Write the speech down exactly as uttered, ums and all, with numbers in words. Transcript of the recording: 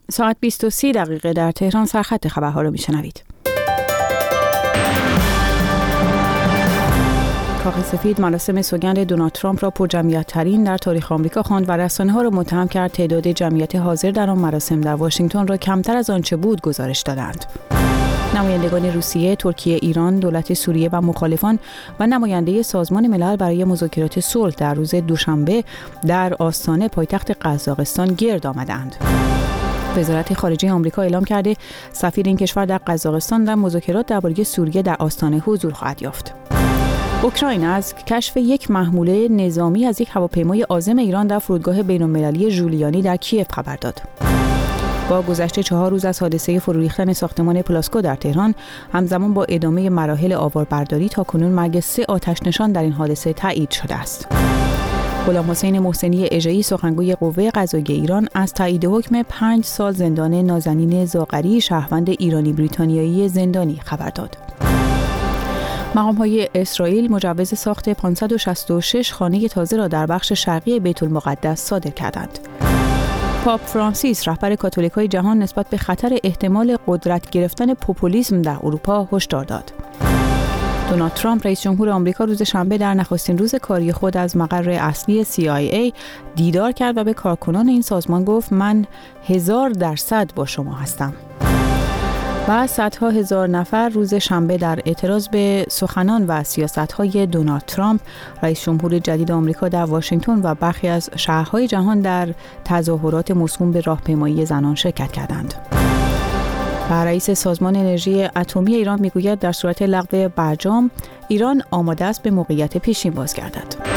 ساعت بیست و سی دقیقه در تهران سرخط خبرها رو میشنوید. کاخ سفید مراسم سوگند دونالد ترامپ را پرجمعیت ترین در تاریخ آمریکا خواند و رسانه ها را متهم کرد تعداد جمعیت حاضر در آن مراسم در واشنگتن را کمتر از آنچه بود گزارش دادند. نمایندگان روسیه، ترکیه، ایران، دولت سوریه و مخالفان و نماینده سازمان ملل برای مذاکرات صلح در روز دوشنبه در آستانه پایتخت قزاقستان گرد آمدند. وزارت خارجه آمریکا اعلام کرده سفیر این کشور در قزاقستان در مذاکرات درباره سوریه در آستانه حضور خواهد یافت. اوکراین از کشف یک محموله نظامی از یک هواپیمای عازم ایران در فرودگاه بین‌المللی ژولیانی در کیف خبر داد. با گذشت چهار روز از حادثه فروریختن ساختمان پلاسکو در تهران، همزمان با ادامه مراحل آواربرداری تاکنون مرگ سه آتش‌نشان در این حادثه تایید شده است. غلام حسین محسنی اژه‌ای سخنگوی قوه قضاییه ایران از تایید حکم پنج سال زندان نازنین زاغری شهروند ایرانی بریتانیایی زندانی خبر داد. مقام‌های اسرائیل مجوز ساخت پانصد و شصت و شش خانه تازه را در بخش شرقی بیت المقدس صادر کردند. پاپ فرانسیس رهبر کاتولیک‌های جهان نسبت به خطر احتمال قدرت گرفتن پوپولیسم در اروپا هشدار داد. دونالد ترامپ رئیس جمهور آمریکا روز شنبه در نخستین روز کاری خود از مقر اصلی سی آی ای دیدار کرد و به کارکنان این سازمان گفت من هزار درصد با شما هستم. و صدها هزار نفر روز شنبه در اعتراض به سخنان و سیاست‌های دونالد ترامپ رئیس جمهور جدید آمریکا در واشنگتن و برخی از شهرهای جهان در تظاهرات موسوم به راهپیمایی زنان شرکت کردند. و رئیس سازمان انرژی اتمی ایران میگوید در صورت لغو برجام ایران آماده است به موقعیت پیشین بازگردد.